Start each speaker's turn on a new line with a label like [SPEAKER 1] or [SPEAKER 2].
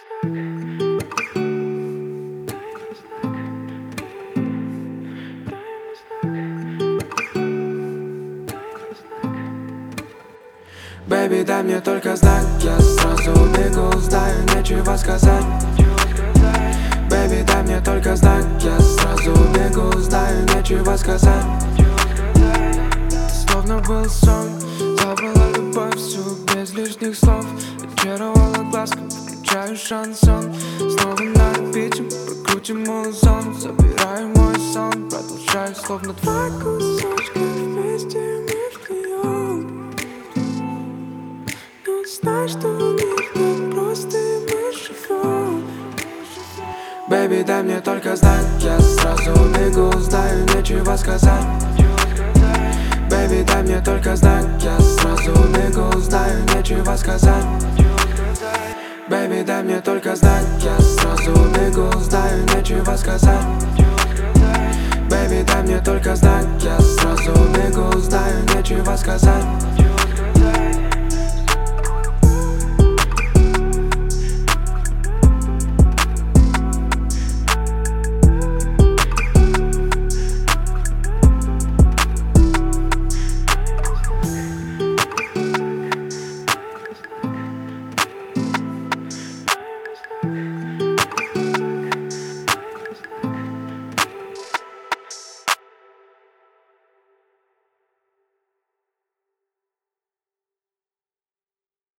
[SPEAKER 1] Baby, дай мне только знак, я сразу убегу, знаю, нечего сказать. Baby, дай мне только знак, я сразу убегу, знаю, нечего сказать. Словно был сон, забыла любовь всю без лишних слов. Очаровала глазком, включаю шансон. Снова на репите, прокрутим музон. Забираю мой сон, продолжаю, словно два кусочка вместе мы вдвоем. Но знай, что мир не просто, и мы живем. Baby, дай мне только знак, я сразу убегу, знаю, нечего сказать. Baby, дай мне только знак, я сразу убегу, знаю, нечего сказать. Baby, дай мне только знак, я сразу убегу, знаю, нечего сказать. Baby, дай мне только знак, я сразу убегу, знаю, нечего сказать.